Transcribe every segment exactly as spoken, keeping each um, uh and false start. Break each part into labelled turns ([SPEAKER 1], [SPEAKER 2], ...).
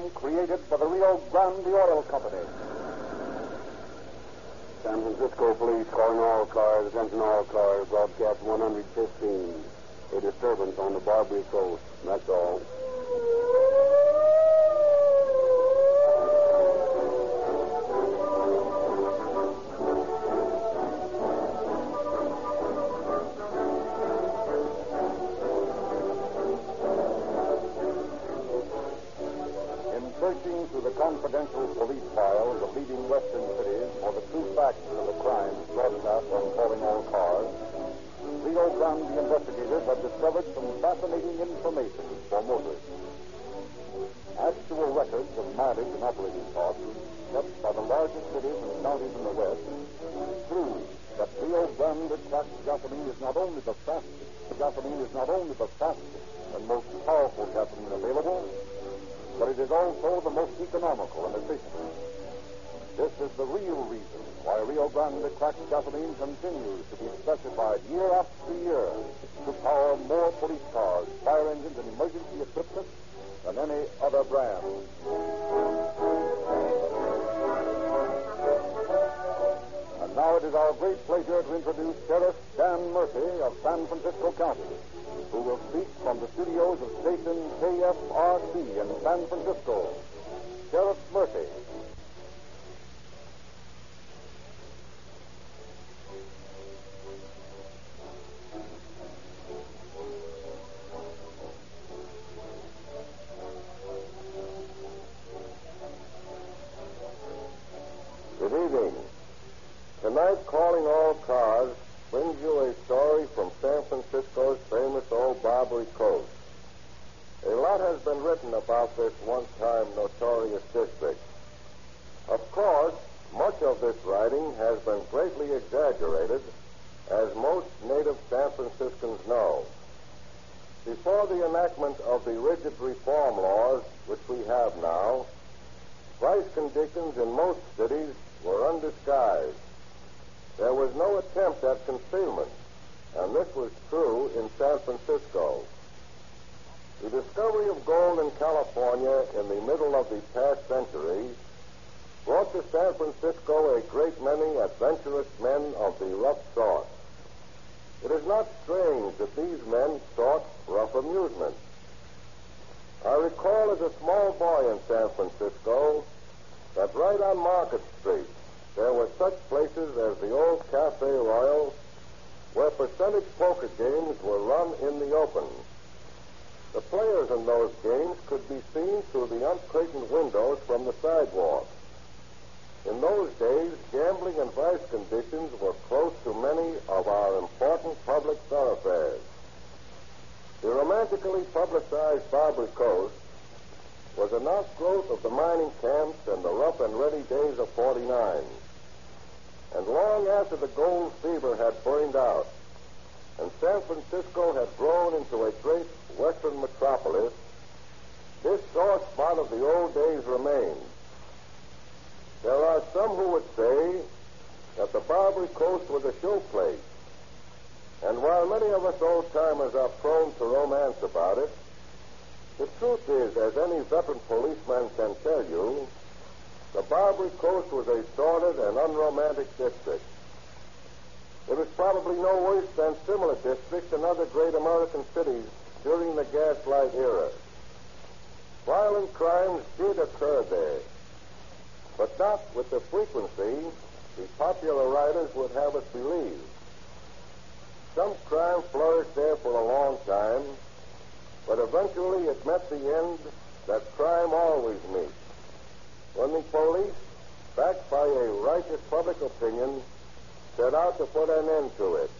[SPEAKER 1] program created by the Rio Grande Oil Company.
[SPEAKER 2] San Francisco Police calling all cars, attention all cars, broadcast one fifteen. A disturbance on the Barbary Coast. That's all.
[SPEAKER 1] Searching through the confidential police files of leading western cities for the true facts of the crimes broadcast on Calling All Cars, Rio Grande investigators have discovered some fascinating information for motorists. Actual records of mileage and operating costs kept by the largest cities and counties in the West prove that Rio Grande cracked gasoline is not only the fastest, gasoline is not only the fastest and most powerful gasoline available, but it is also the most economical and efficient. This is the real reason why Rio Grande cracked gasoline continues to be specified year after year to power more police cars, fire engines, and emergency equipment than any other brand. And now it is our great pleasure to introduce Sheriff Dan Murphy of San Francisco County, who will speak from the studios of station K F R C in San Francisco. Sheriff Murphy.
[SPEAKER 3] Good evening. Tonight, Calling All Cars brings you a story from San Francisco's famous old Barbary Coast. A lot has been written about this one-time notorious district. Of course, much of this writing has been greatly exaggerated, as most native San Franciscans know. Before the enactment of the rigid reform laws which we have now, vice conditions in most cities were undisguised. There was no attempt at concealment, and this was true in San Francisco. The discovery of gold in California in the middle of the past century brought to San Francisco a great many adventurous men of the rough sort. It is not strange that these men sought rough amusement. I recall as a small boy in San Francisco that right on Market Street there were such places as the old Cafe Royal, where percentage poker games were run in the open. The players in those games could be seen through the uncurtained windows from the sidewalk. In those days, gambling and vice conditions were close to many of our important public thoroughfares. The romantically publicized Barbary Coast was an outgrowth of the mining camps and the rough and ready days of forty-nine. And long after the gold fever had burned out and San Francisco had grown into a great western metropolis, this sore spot of the old days remained. There are some who would say that the Barbary Coast was a showplace. And while many of us old-timers are prone to romance about it, the truth is, as any veteran policeman can tell you, the Barbary Coast was a sordid and unromantic district. It was probably no worse than similar districts in other great American cities during the Gaslight era. Violent crimes did occur there, but not with the frequency the popular writers would have us believe. Some crime flourished there for a long time, but eventually it met the end that crime always meets, when the police, backed by a righteous public opinion, set out to put an end to it.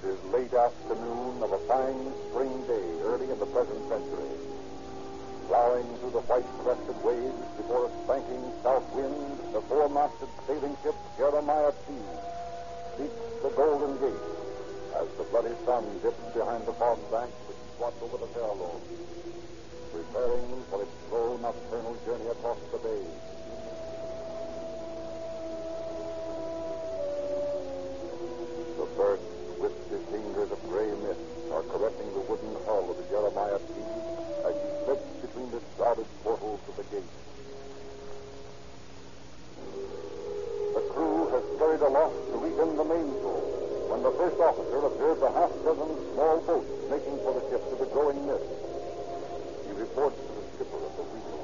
[SPEAKER 1] It is late afternoon of a fine spring day early in the present century. Plowing through the white-crested waves before a spanking south wind, the four-masted sailing ship Jeremiah T. seeks the Golden Gate as the bloody sun dips behind the fog banks which squat over the Farallon, preparing for its slow nocturnal journey across the bay. The first wispy fingers of gray mist are caressing the wooden hull of the Jeremiah T. as she slips between the shrouded portals of the gate. The crew has scurried aloft to regan the mainsail when the first officer observes a half-dozen small boats making for the ship to the growing mist. He reports to the skipper of the wheel.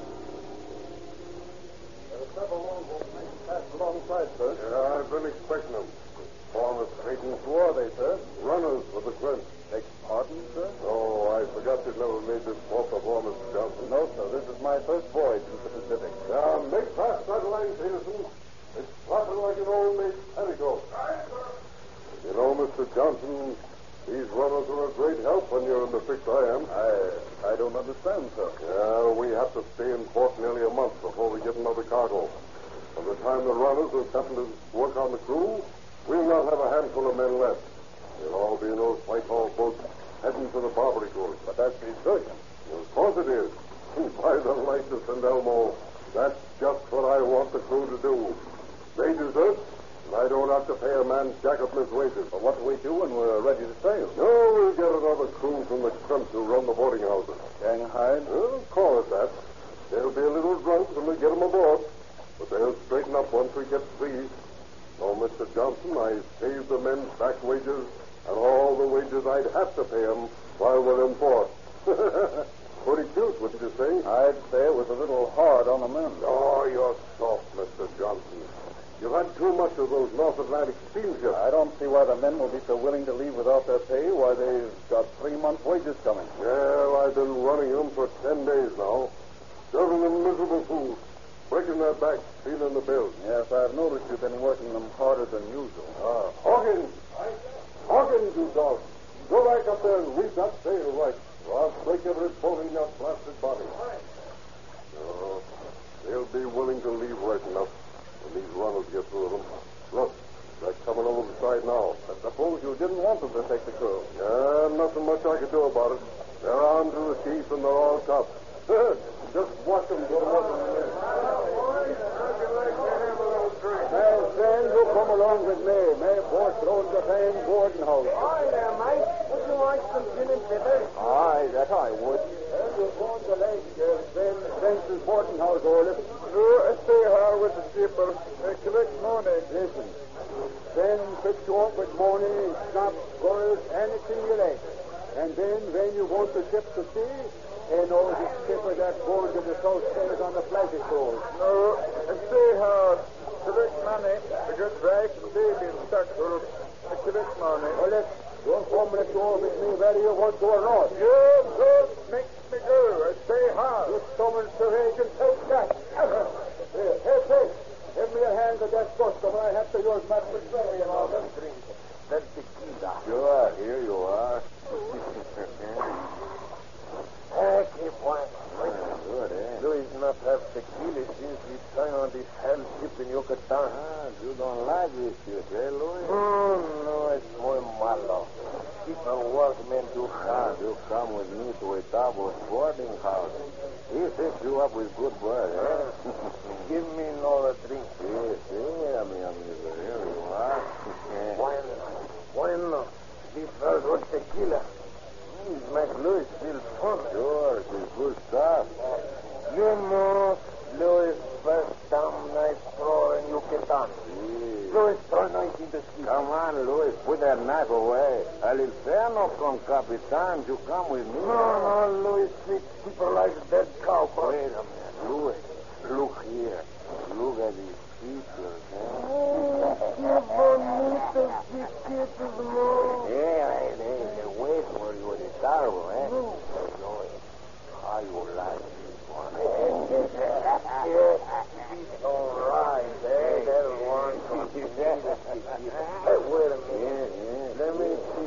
[SPEAKER 3] There are several longboats making fast alongside, sir.
[SPEAKER 2] Yeah, I've been expecting them. Form of Creighton.
[SPEAKER 3] Who are they, sir?
[SPEAKER 2] Runners for the Trent.
[SPEAKER 3] Beg pardon, sir?
[SPEAKER 2] Oh, I forgot you'd never made this port before, Mister Johnson.
[SPEAKER 3] No, sir. This is my first voyage into the Pacific.
[SPEAKER 2] Yeah, make fast that line, Peterson. It's flapping like an old maid's petticoat. You know, Mister Johnson, these runners are a great help when you're in the fix I am.
[SPEAKER 3] I I don't understand, sir.
[SPEAKER 2] Yeah, we have to stay in port nearly a month before we get another cargo. By the time the runners are settled to work on the crew, we'll not have a handful of men left. They'll all be in those Whitehall boats heading for the Barbary Coast.
[SPEAKER 3] But that's desertion.
[SPEAKER 2] Of course it is. By the light of Saint Elmo, that's just what I want the crew to do. They desert, and I don't have to pay a man's jack up his wages.
[SPEAKER 3] But what do we do when we're ready to sail?
[SPEAKER 2] No, we'll get another crew from the Trent to run the boarding houses.
[SPEAKER 3] Shanghai?
[SPEAKER 2] Well, call it that. They'll be a little drunk when we get them aboard, but they'll straighten up once we get free. So, Mister Johnson, I saved the men's back wages and all the wages I'd have to pay them while we're in port. Pretty cute, wouldn't you say?
[SPEAKER 3] I'd say it was a little hard on the men.
[SPEAKER 2] Oh, you're soft, Mister Johnson. You've had too much of those North Atlantic steamships.
[SPEAKER 3] I don't see why the men will be so willing to leave without their pay, why they've got three months' wages coming.
[SPEAKER 2] Well, I've been running them for ten days now, serving them miserable food, breaking their backs, stealing the bills.
[SPEAKER 3] Yes, I've noticed you've been working them harder than usual.
[SPEAKER 2] Ah, Hawkins! Hawkins, you dog! Go back up there and read that sail right, or I'll break every bone in your blasted body. No, they'll be willing to leave right enough when these runners get through them. Look, they're coming over the side now.
[SPEAKER 3] But suppose you didn't want them to take the crew.
[SPEAKER 2] Yeah, nothing much I could do about it. They're on to the chief and they're all tough. Just watch them go up in the air.
[SPEAKER 3] My friends who come along with me, may both throw the same boarding house.
[SPEAKER 4] Hi there, mate. Would you like some gin and bitter?
[SPEAKER 3] Aye, that I would. And you're going to like uh, Ben Spencer's boarding house, Olaf. Uh, stay here with the skipper. Uh, collect money. Listen, Ben fix you up with money, schnapps, girls, anything you like. And then when you want the ship to sea, they know the skipper that's going to the South Seas on the pleasure cruise. No, stay here. Collect money. To get back to baby and stuck for collect money. Well, let's don't come let you over with me whether you want to or not. You don't make me go. I stay hard. You summon Sir Agent, take that. Here, hey, hey. Give me a hand with that customer. I have to use my persuasion and all that. That's tequila.
[SPEAKER 2] Sure, here you are.
[SPEAKER 4] Ah, keep one.
[SPEAKER 2] Good, eh?
[SPEAKER 4] Louis not have tequila since we signed on this hell ship in Yucatan.
[SPEAKER 2] Ah, you don't like this shit, eh, Louis?
[SPEAKER 4] Oh, no, it's muy malo. People workmen do
[SPEAKER 2] Ah,
[SPEAKER 4] hard.
[SPEAKER 2] you come with me to a Tabos boarding house. He fixed you up with good blood, eh?
[SPEAKER 4] Give me another drink.
[SPEAKER 2] Yes, yes, mi amigo. Here you are.
[SPEAKER 4] Bueno, bueno. This was good tequila. These McLouis still fun.
[SPEAKER 2] Sure, it's good stuff.
[SPEAKER 4] You know, Louis first damn nice thrower in Yucatan.
[SPEAKER 2] Sí.
[SPEAKER 4] Louis throw nice in the ski.
[SPEAKER 2] Come on, Louis, put that knife away. Al infierno con Capitan. You come with me.
[SPEAKER 4] No, no, Louis treats people like dead cow.
[SPEAKER 2] Wait a minute, Louis. Look here. Look at these features, eh?
[SPEAKER 4] Oh, qué bonitos chiquitos, no.
[SPEAKER 2] Yeah, hey, hey, they're waiting for you in the cargo, eh? No. How you like this one, eh?
[SPEAKER 4] It's all right, eh? That one. Hey, wait a minute.
[SPEAKER 2] Yeah, yeah.
[SPEAKER 4] Let me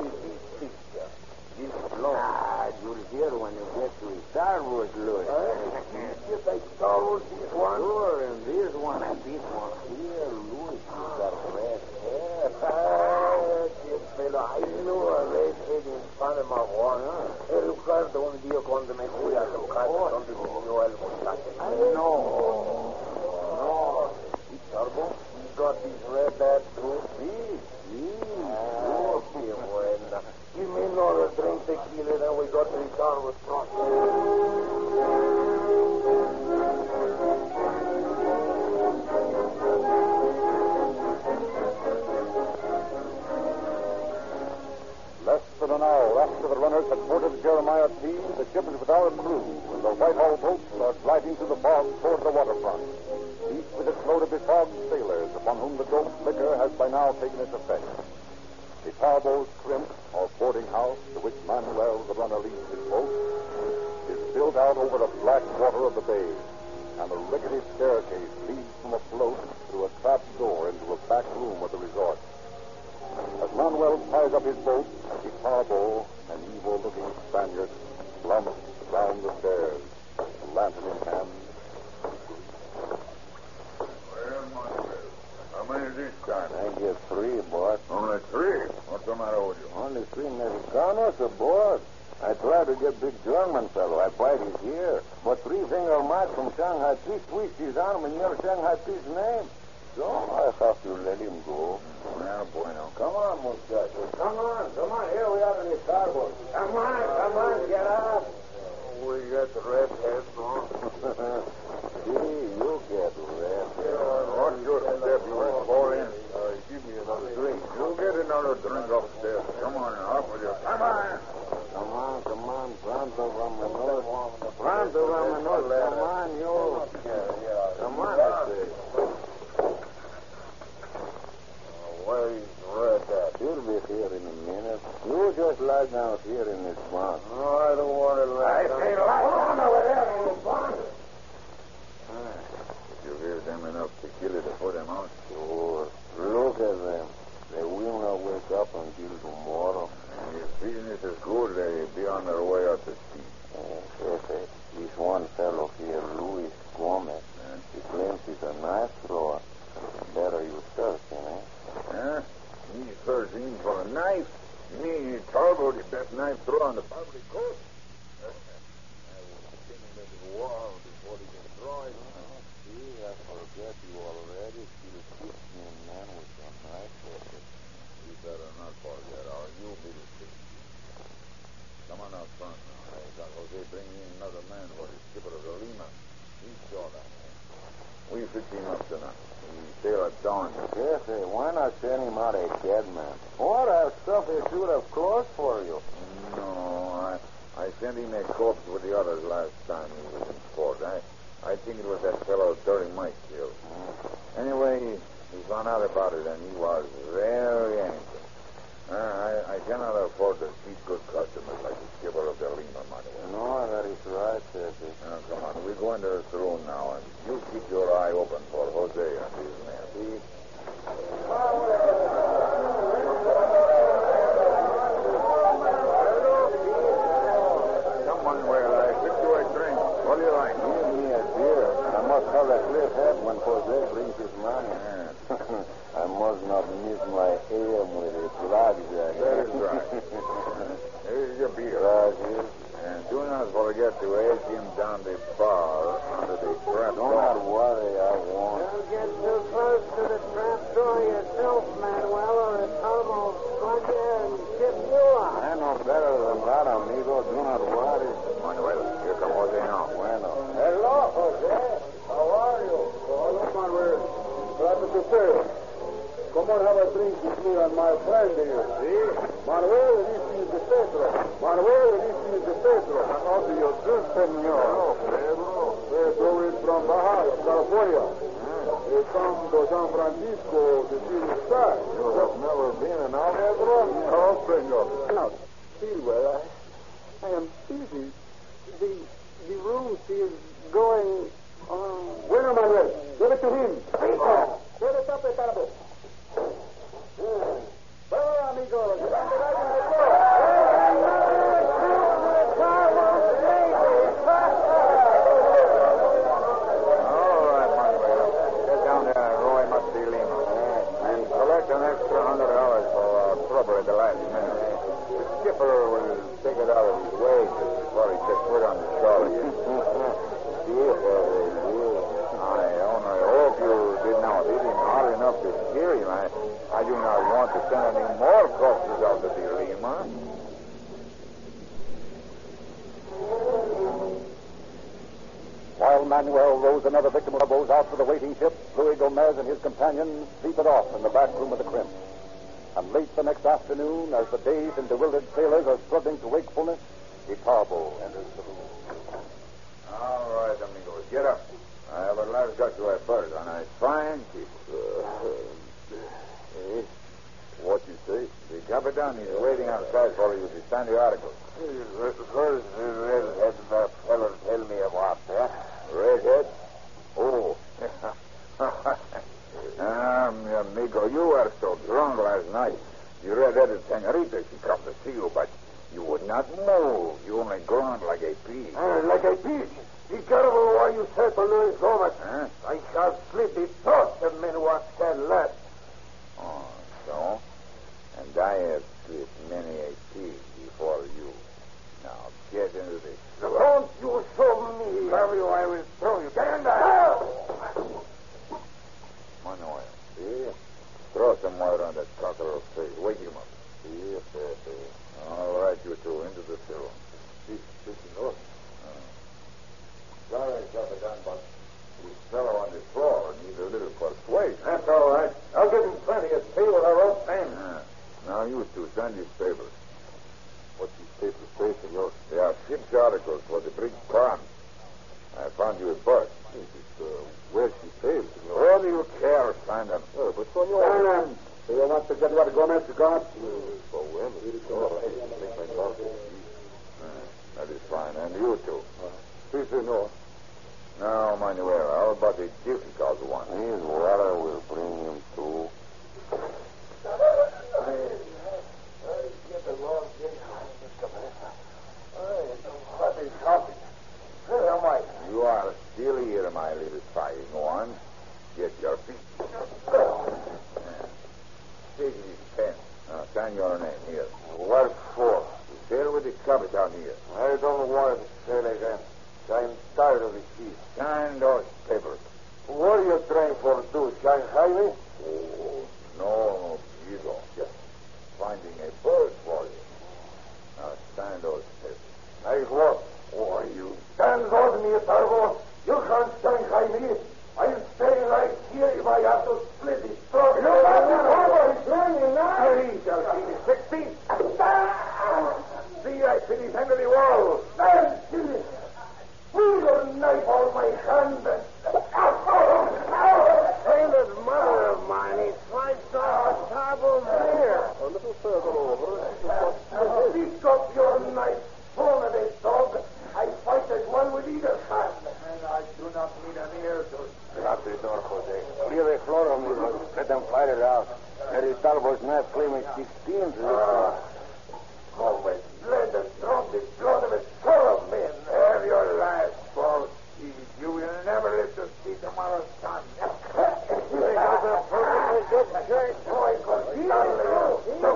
[SPEAKER 4] Manuela, I knew a red head in Panama Juan. Eh, Ricardo, un día cuando me fui a tocar, donde vivió el muchacho. No. No. ¿Y Turbo? You got these red bad too? Sí. Sí. Oh, qué buena. Give me another drink tequila, then we got Ricardo's process.
[SPEAKER 1] Less than an hour after the runners had boarded the Jeremiah T, the ship is without a crew, and the Whitehall boats are gliding through the fog toward the waterfront, each with its load of befogged sailors upon whom the dope liquor has by now taken its effect. The Tarbo's crimp, or boarding house, to which Manuel, the runner, leads his boat, is built out over the black water of the bay, and the rickety staircase leads from a float through a trap door into a back room of the resort. As Manuel ties up his boat, the Tarbo, an evil-looking Spaniard, slumps down the stairs, a lantern in hand.
[SPEAKER 5] Well, Manuel, how many is this time?
[SPEAKER 3] I get three, boss.
[SPEAKER 5] Only three? What's the matter with you?
[SPEAKER 3] Only three Mexicanos aboard. I tried to get big German fellow. I bite his ear. But three-finger Mike from Shanghai Peace twist his arm in your Shanghai Peace name. So I have to let him go.
[SPEAKER 5] Well, bueno.
[SPEAKER 4] Come on, muchachos. Come on, come on. Here we are in the starboard. Come on, come on, get up. We got the red head, no?
[SPEAKER 3] Gee, you get red.
[SPEAKER 5] What's your step? You will fall in.
[SPEAKER 4] Uh, give me another drink.
[SPEAKER 5] You get another drink upstairs. Come on, up with you. Come on.
[SPEAKER 3] Come on, come on. Pronto, vámonos. Pronto, vámonos. Come on, you. Come on, I say.
[SPEAKER 4] Where is Red at?
[SPEAKER 3] He'll be here in a minute. You just lie down here in this bunk.
[SPEAKER 4] No, I don't want to lie down. I say lie down over there in the barn.
[SPEAKER 5] Did you give them enough tequila to put them out?
[SPEAKER 3] Sure. Look at them. They will not wake up until tomorrow.
[SPEAKER 5] And if business is good, they'll be on their way out to sea.
[SPEAKER 3] Uh, Jefe, this one fellow here, Luis Gomez, he claims he's a knife thrower. Better you search him, eh?
[SPEAKER 5] Huh? He's searching for a knife. Me, Tarbo, the best knife thrower on the Barbary Coast. I will pin him into the wall before he can draw it.
[SPEAKER 3] Oh, see, I forget you already. Still keep me, man, with your knife.
[SPEAKER 5] You better not forget, or you'll be the thief. Come on out front now. I got Jose bringing in another man for the skipper of the Lima. He saw that man. We fix him up tonight. We sail at dawn.
[SPEAKER 3] Jefe, why not send him out a dead man? Or have stuff a suit of clothes for you?
[SPEAKER 5] No, I, I sent him a corpse with the others last time he was in port. I, I think it was that fellow Dirty Mike killed. Mm. Anyway, he, he found out about it, and he was very angry. Uh, I, I cannot afford to keep good customers like the skipper of the Lima, Manuel.
[SPEAKER 3] No, that is right, Jefe.
[SPEAKER 5] Now, come on. We go into this room now, and you keep your eye open for Jose and his men.
[SPEAKER 3] See?
[SPEAKER 5] Come on, well, I fix you a drink. What do you like?
[SPEAKER 3] Give me a beer. I must have a clear head when Jose brings his money.
[SPEAKER 5] Yeah.
[SPEAKER 3] I must not miss my aim with a blackjack.
[SPEAKER 5] That is right. Here's your beer.
[SPEAKER 3] Gracias.
[SPEAKER 5] And do not forget to edge him down the bar under the trap
[SPEAKER 3] Do
[SPEAKER 5] door.
[SPEAKER 3] not worry, I won't.
[SPEAKER 6] Don't get too close to the trap door yourself, Manuel, or a Tarbo will plug you and tip you out.
[SPEAKER 3] I know better than that, amigo. Do not worry.
[SPEAKER 5] Manuel, here come Jose now.
[SPEAKER 3] Bueno.
[SPEAKER 4] Hello, Jose. How are you?
[SPEAKER 2] Hello, Manuel. Glad to see you. Come on, have a drink with me and my friend here. See? Manuel, this is the Pedro. Manuel, this is the Pedro. How do you do, senor?
[SPEAKER 3] Hello, Pedro.
[SPEAKER 2] Pedro is from Baja, California. He come to San Francisco to see the sky.
[SPEAKER 3] You have never been in our Pedro?
[SPEAKER 2] No, senor.
[SPEAKER 6] Now, Speedwell, I, I am busy. The, the room, she is going on.
[SPEAKER 2] Bueno, Manuel, give it to him.
[SPEAKER 6] Oh.
[SPEAKER 2] Give it up, Tarbo. Well, amigos, grande vayan de
[SPEAKER 5] All right, Manuel. Get down there and row him up the Lima. And collect an extra hundred dollars for our truck. trouble at the last minute. The skipper will take it out of his wages before he sets foot on the shore again. I only hope you did not hit him hard enough to scare him. I, I do not want to send any more corpses out to the Lima.
[SPEAKER 1] While Manuel rows another victim of the bows out to the waiting ship, Louis Gomez and his companions sleep it off in the back room of the Crimp. And late the next afternoon, as the dazed and bewildered sailors are struggling to wakefulness, Itarbo enters the room.
[SPEAKER 5] All right, amigos, get up. I have at last got you a berth on a fine ship.
[SPEAKER 3] Uh, eh? What you say?
[SPEAKER 5] The Capitan is waiting outside for you to sign the articles.
[SPEAKER 4] Where's the redhead that fellow tell me about, eh?
[SPEAKER 5] Redhead? Oh. Ah, mi amigo, you were so drunk last night. You redheaded senorita, she come to see you, but you would not move. You only groaned like a pig.
[SPEAKER 4] Uh, like a pig. Be careful what you say to Louis Gomez.
[SPEAKER 5] Huh?
[SPEAKER 4] I shall split the throat of men who have said less.
[SPEAKER 5] Oh, so? And I have split many a pig before you. Now, get into this.
[SPEAKER 4] Don't you show me. Have you, I will throw you. Get in there.
[SPEAKER 5] Manuel. Yeah? Throw some water on that cockerel's face. Wake him up.
[SPEAKER 3] Yes, yes, yes.
[SPEAKER 5] All right, you two, into the still.
[SPEAKER 3] Sí, sí, señor.
[SPEAKER 5] Sorry, Capitan, but this fellow on the floor needs a little persuasion.
[SPEAKER 4] That's all right. I'll give him plenty of tea with a rope end.
[SPEAKER 5] Yeah. Now, you two, sign these papers.
[SPEAKER 3] What's these papers say, senor?
[SPEAKER 5] They are ship's articles for the brig Prawn. I found you a berth.
[SPEAKER 3] This is, uh, where she sailed, senor.
[SPEAKER 5] What do you care? Sign them.
[SPEAKER 3] Oh, but senor...
[SPEAKER 4] Sign them. Do you want to get what Gomez got?
[SPEAKER 3] Oh, well, senor. Make my coffee.
[SPEAKER 5] That is fine. And you two.
[SPEAKER 3] Sí, senor.
[SPEAKER 5] Now, Manuel, how about the difficult one?
[SPEAKER 3] His water will bring him to...
[SPEAKER 4] What is happening? Where am I?
[SPEAKER 5] You are still here, my little fighting one. Get your feet. Yeah. Take this pen. Now, sign your name here.
[SPEAKER 4] What for?
[SPEAKER 5] Sail with the Capitan here.
[SPEAKER 4] I don't want to sail again. I'm tired of the sea.
[SPEAKER 5] Sign those papers.
[SPEAKER 4] What are you trying for do? Shanghai me?
[SPEAKER 5] Oh, no, you don't. Just finding a berth for you. Now, sign those papers.
[SPEAKER 4] Nice work.
[SPEAKER 5] Why, you...
[SPEAKER 4] Stand on me, Targo. You can't Shanghai me. I'll stay right here if I have to split his throat. You got the harbor. He's running now. He shall see me six feet. See, I finish under the wall. Stand still. Will your knife on my hand? Sailor's mother of mine, he sliced off a Tarbo's ear.
[SPEAKER 3] A little further over.
[SPEAKER 4] Pick up your knife, son of a dog. I fight as one with either hand. And I do not need an ear to...
[SPEAKER 3] Lock the door, Jose. Clear the floor, amigo. Let them fight it out. Eddie Talbot's knife claiming sixteen to this
[SPEAKER 4] Ah, always bled and drunk the blood of a score of men. Have your last fall, Steve. You will never live to see tomorrow's sun. This is a perfectly good shirt, boy, because Stanley took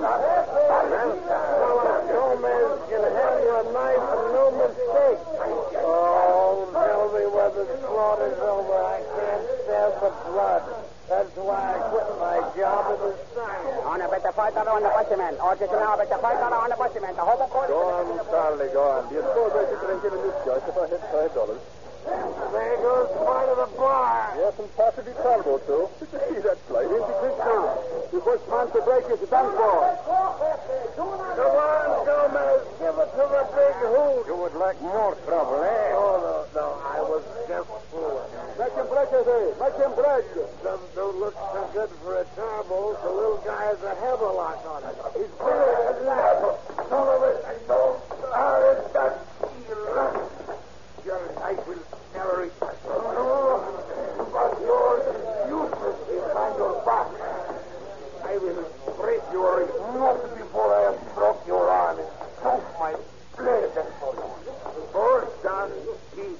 [SPEAKER 4] Gomez can have your knife and no mistake. Oh, tell me whether the slaughter's over. I can't stand the blood. That's why I quit my job as a sergeant.
[SPEAKER 7] On a better fight on the butcherman. Or just now, better fight on the butcherman. The whole report.
[SPEAKER 3] Go on, Charlie, go on. Do you suppose I should drink in a new judge if I had five dollars?
[SPEAKER 4] There goes part of the bar.
[SPEAKER 3] Yes, and possibly Talbot, too. Did you see that flight into Christian? The first chance to break is done for.
[SPEAKER 4] Come on, Gomez. Give it to the big hoot.
[SPEAKER 3] You would like more trouble, eh?
[SPEAKER 4] Oh, no, no. I was just fooling.
[SPEAKER 3] Make him break, Jose. Make him break.
[SPEAKER 4] Doesn't don't look so good for a turbo. The little guy has a hammerlock on it. He's brilliant. Son of a... Don't start that seal. Your knife will never reach us. No, but yours is useless behind your back. I will break your wrist. Not before I have broke your arm and choke my blade. First done, eat.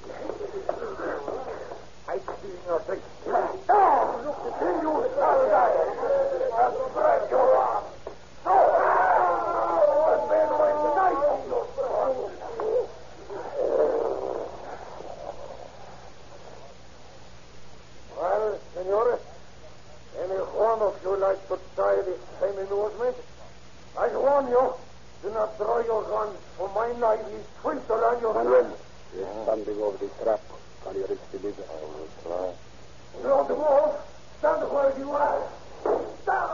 [SPEAKER 4] I see your face. No! You shall die. I'll break your arm. No! warn you. Do not draw your gun, for my knife is twisted around your
[SPEAKER 1] Manuel, you're standing over the trap. Can you reach the lever?
[SPEAKER 3] I will try.
[SPEAKER 4] You're on the wall. Stand where you are. Stand.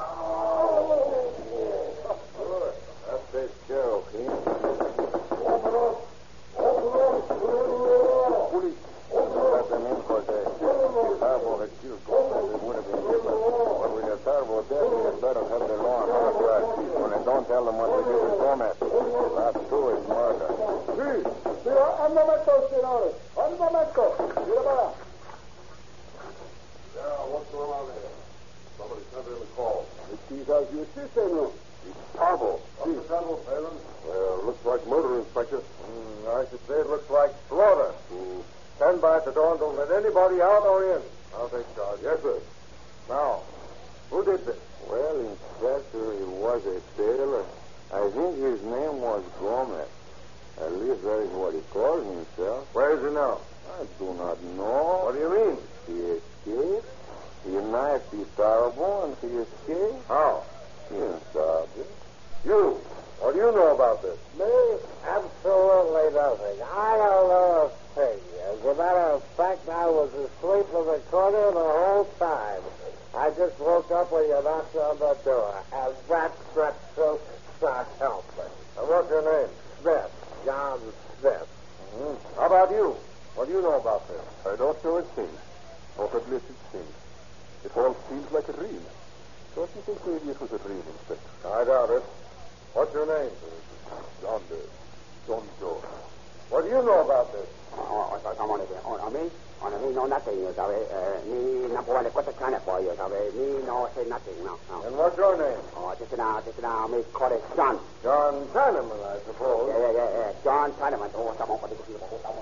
[SPEAKER 3] That takes care of him.
[SPEAKER 4] Open up. Open up.
[SPEAKER 3] Police. Let them in for the Tarbo had killed Gomez. It would have been different. But with the Tarbo dead, we had better have the law and order our people and don't tell them what we did with Gomez. That too is murder.
[SPEAKER 2] Sí, pero un momento, senores. Un momento. Mira para. Yeah, what's going on here? Somebody sent in a call.
[SPEAKER 1] It is as you see, senor. It's Tarbo.
[SPEAKER 2] What's the trouble, Phelan? Well, looks like murder, Inspector.
[SPEAKER 3] Mm, I should say it looks like slaughter. Mm. Stand by at the door and don't let anybody out or in.
[SPEAKER 2] I'll take charge. Yes, sir.
[SPEAKER 3] Now, who did this?
[SPEAKER 1] Well, Inspector, he was a sailor. I think his name was Gomez. At least that is what he called himself.
[SPEAKER 3] Where is he now?
[SPEAKER 1] I do not know.
[SPEAKER 3] What do you mean?
[SPEAKER 1] He escaped. He knifed the Tarbo and he escaped.
[SPEAKER 3] How?
[SPEAKER 1] Yes, Sergeant.
[SPEAKER 3] You. What do you know about this?
[SPEAKER 4] Me? Absolutely nothing. I don't know a thing. As a matter of fact, I was asleep in the corner the whole time. I just woke up when you knocked on the door. And that's not so not helping.
[SPEAKER 3] And what's your name?
[SPEAKER 4] Smith. John Smith.
[SPEAKER 3] Mm-hmm. How about you? What do you know about this?
[SPEAKER 2] I don't know a thing. Not a blessed thing. It all seems like a dream. Don't you think maybe it was a dream, Inspector?
[SPEAKER 3] I doubt it. What's your name?
[SPEAKER 2] John, uh, John Joe.
[SPEAKER 3] What do you know about this?
[SPEAKER 7] Oh, oh, come on again. Oh, oh, me? Oh, no, me know nothing, you sabe. Uh, me number one, what's the kind of boy, you sabe. Me no say nothing, no, no.
[SPEAKER 3] And what's your name?
[SPEAKER 7] Oh, just now, just now, me call it John.
[SPEAKER 3] John Chinaman, I suppose.
[SPEAKER 7] Yeah, yeah, yeah, yeah. John Chinaman. Oh, come on, what do you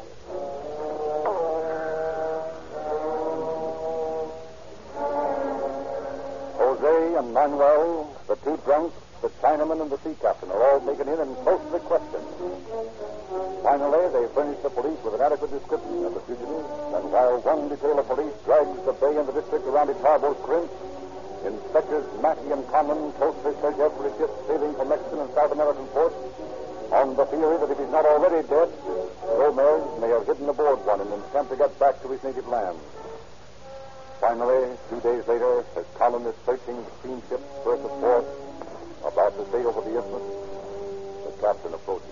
[SPEAKER 1] Jose and Manuel, the two drunks, the Chinaman and the sea captain are all taken in and closely questioned. Finally, they furnish the police with an adequate description of the fugitives, and while one detail of police drags the bay and the district around its harbor crimp, Inspectors Mackey and Conlon closely search every ship sailing from Mexican and South American ports on the theory that if he's not already dead, Gomez may have hidden aboard one in an attempt to get back to his native land. Finally, two days later, as Conlon is searching the steamship Bertha Fort, about to sail over the isthmus, the captain approaches.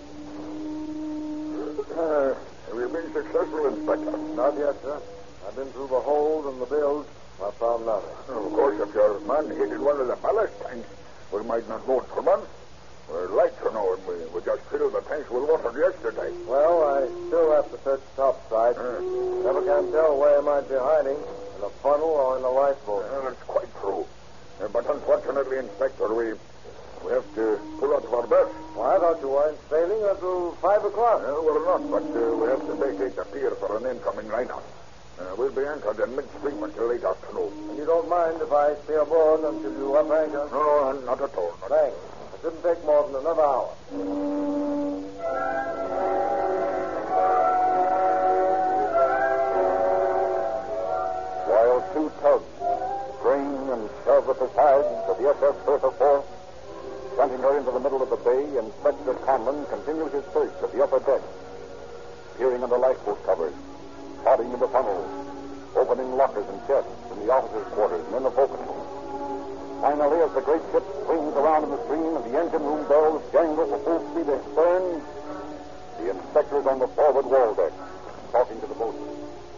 [SPEAKER 2] Uh, have you been successful, Inspector?
[SPEAKER 3] Not yet, sir. I've been through the hold and the bilge. I found nothing.
[SPEAKER 2] Of course, if your man hit in one of the ballast tanks, we might not vote for months. We're light to know, and we, we just filled the tanks with water yesterday.
[SPEAKER 3] Well, I still have to search the topside.
[SPEAKER 2] Uh,
[SPEAKER 3] Never can tell where he might be hiding, in a funnel or in a lifeboat.
[SPEAKER 2] uh, that's quite true. Uh, but unfortunately, Inspector, we we have to pull out of our berth.
[SPEAKER 3] Well, I thought you weren't sailing until five o'clock.
[SPEAKER 2] Uh, we're not, but uh, we have to vacate the pier for an incoming liner. Uh, we'll be anchored in midstream until late afternoon.
[SPEAKER 3] And you don't mind if I stay aboard until you up anchor?
[SPEAKER 2] No, no, not at all. Not
[SPEAKER 3] Thanks. It shouldn't take more than another hour.
[SPEAKER 1] While two tugs strain and shove at the sides of the S S Bertha Fort, sending her into the middle of the bay, Inspector Conlon continues his search of the upper deck, peering under lifeboat covers, prodding into funnels, opening lockers and chests in the officers' quarters and in the forecastle. Finally, as the great ship swings around in the stream and the engine room bells jangle for full speed astern, the inspector is on the forward wall deck, talking to the boatswain.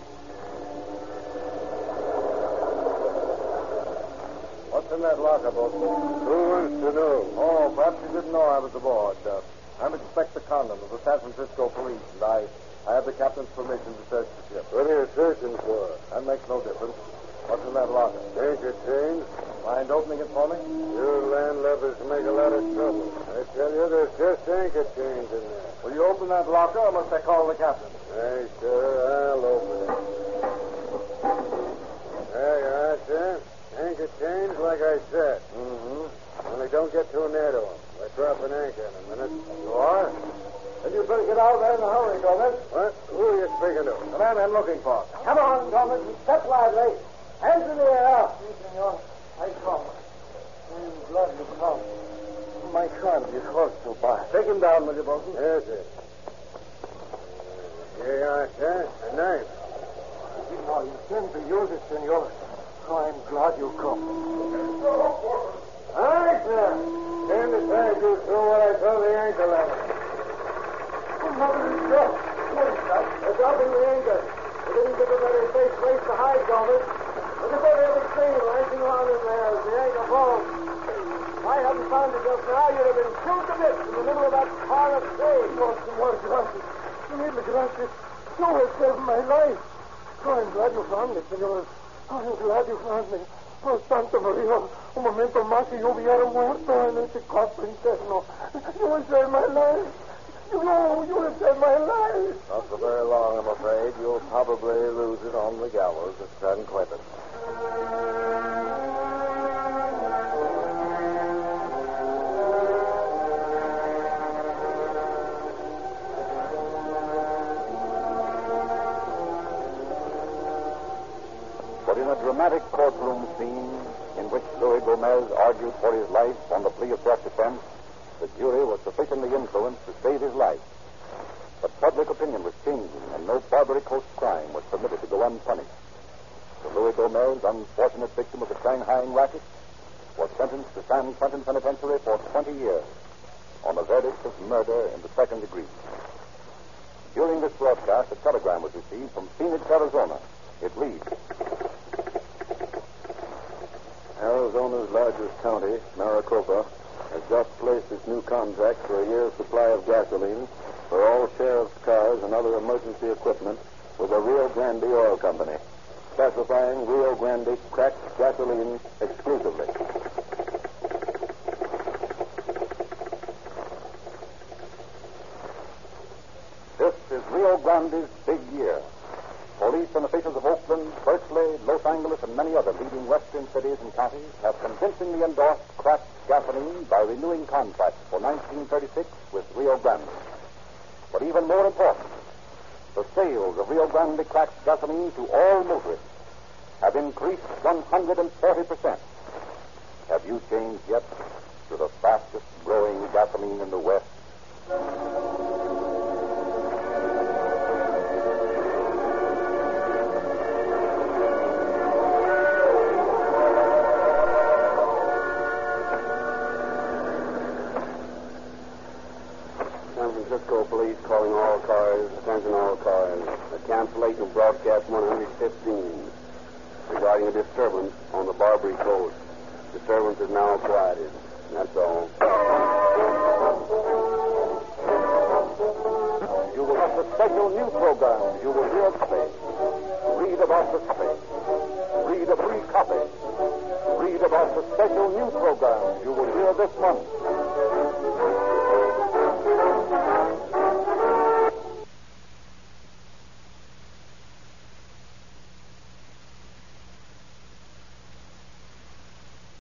[SPEAKER 3] What's in that locker, boatman?
[SPEAKER 1] Who wants to know?
[SPEAKER 3] Oh, perhaps you didn't know I was aboard. Uh, I'm Inspector Conlon of the San Francisco Police, and I, I have the captain's permission to search the ship.
[SPEAKER 1] What are you searching for?
[SPEAKER 3] That makes no difference. What's in that locker?
[SPEAKER 1] Anchor chains.
[SPEAKER 3] Mind opening it for me?
[SPEAKER 1] You landlubbers make a lot of trouble. I tell you, there's just anchor chains in there.
[SPEAKER 3] Will you open that locker, or must I call the captain?
[SPEAKER 1] Hey, sir, I'll open it. There you are, sir. Anchor chains, like I said.
[SPEAKER 3] Mm-hmm.
[SPEAKER 1] Only don't get too near to them. We're dropping anchor in a minute.
[SPEAKER 3] You are? Then you better get out there in a hurry, Gomez.
[SPEAKER 1] What? Who are you speaking to?
[SPEAKER 3] The man I'm looking for.
[SPEAKER 4] Come on, Gomez. Step lively. Hands in the air.
[SPEAKER 6] Si, senor. I come. In blood you come.
[SPEAKER 3] my son. His horse so bad. Take him down, will you, Bolton?
[SPEAKER 2] Yes, sir. Here you are, sir. A knife.
[SPEAKER 3] No, you sent to use it, senor. Oh, I'm glad you come.
[SPEAKER 2] Hi, sir. Stand aside, you two, while I throw the anchor ladder.
[SPEAKER 3] Oh, mother is dead. What is that?
[SPEAKER 2] They're dropping the anchor. They didn't give them any safe place to hide, Goldie. Look at that heavy chain lashing around in there as the anchor falls. If I hadn't found it just now, you'd have been killed to bits in the middle of that pile of hay.
[SPEAKER 3] Oh, senor, gracias. Mil gracias. You have saved my life. Oh, I'm glad you found me, senor. Oh, I'm glad you found me. Oh, Santa Maria, un momento más y yo hubiera muerto en ese cuarto interno. You have saved my life. You know, you have saved my life.
[SPEAKER 4] Not for very long, I'm afraid. You'll probably lose it on the gallows at San Quentin.
[SPEAKER 1] But in a dramatic courtroom scene in which Louis Gomez argued for his life on the plea of self-defense, the jury was sufficiently influenced to save his life. But public opinion was changing, and no Barbary Coast crime was permitted to go unpunished. The Louis Gomez, unfortunate victim of the Shanghaiing racket, was sentenced to San Quentin Penitentiary for twenty years on a verdict of murder in the second degree. During this broadcast, a telegram was received from Phoenix, Arizona. It reads:
[SPEAKER 3] Arizona's largest county, Maricopa, has just placed its new contract for a year's supply of gasoline for all sheriff's cars and other emergency equipment with the Rio Grande Oil Company, specifying Rio Grande cracked gasoline exclusively.
[SPEAKER 1] This is Rio Grande's big year. Police and officials of Oakland, Berkeley, Los Angeles, and many other leading western cities and counties have convincingly endorsed cracked gasoline by renewing contracts for nineteen thirty-six with Rio Grande. But even more important, the sales of Rio Grande cracked gasoline to all motorists have increased one hundred forty percent. Have you changed yet to the fastest growing gasoline in the West?
[SPEAKER 8] San Francisco police calling all cars, attention all cars. A cancellation of broadcast one fifteen regarding a disturbance on the Barbary Coast. Disturbance is now quieted. That's all.
[SPEAKER 1] You will have the special new program. You will hear space. Read about the space. Read a free copy. Read about the special new program you will hear this month.